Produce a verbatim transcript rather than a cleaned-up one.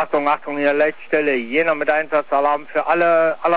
Achtung, Achtung, hier Leitstelle, Jena mit Einsatzalarm für alle, alle